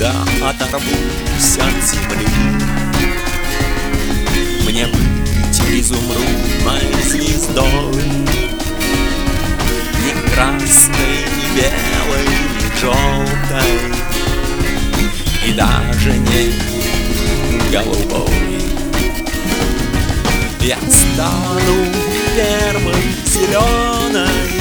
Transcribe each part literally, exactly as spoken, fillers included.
когда оторвусь от земли, мне быть изумрудной звездой, ни красной, ни белой, ни желтой, и даже не голубой. Я стану фермой зеленой,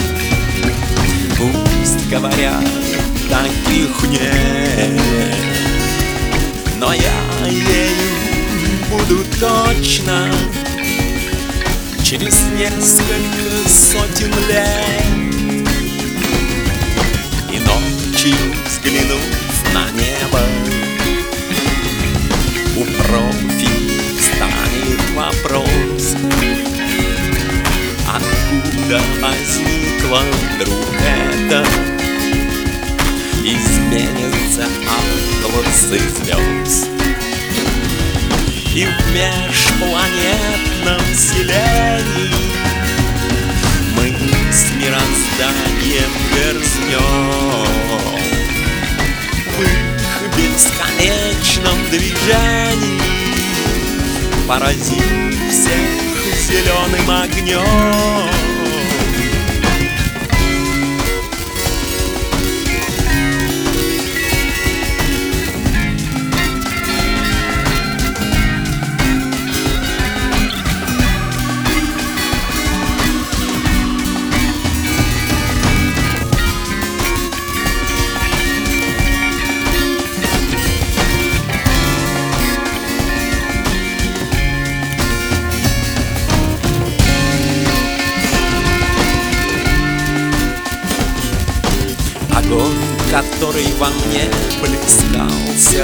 пусть говорят, таких нет, но я ею буду точно через несколько сотен лет. И ночью, взглянув на небо, у профи станет вопрос: откуда возникла вдруг это? Изменятся атласы звезд, и в межпланетном селении мы с мирозданием верзнем в их бесконечном движении, поразив всех зеленым огнем. Огонь, который во мне плескался,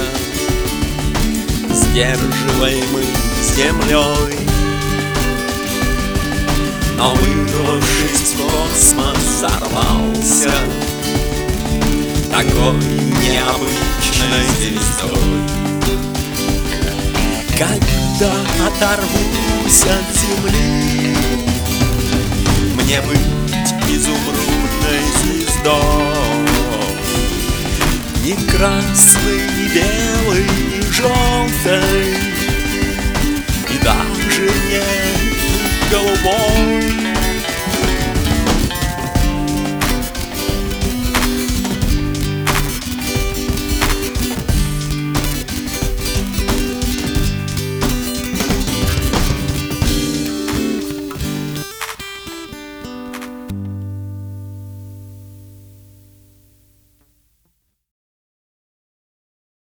сдерживаемый землей, но, вырвавшись в космос, взорвался такой необычной звездой. Когда оторвусь от земли, мне быть изумрудной звездой, ни красный, ни белый, ни желтый, и даже не голубой.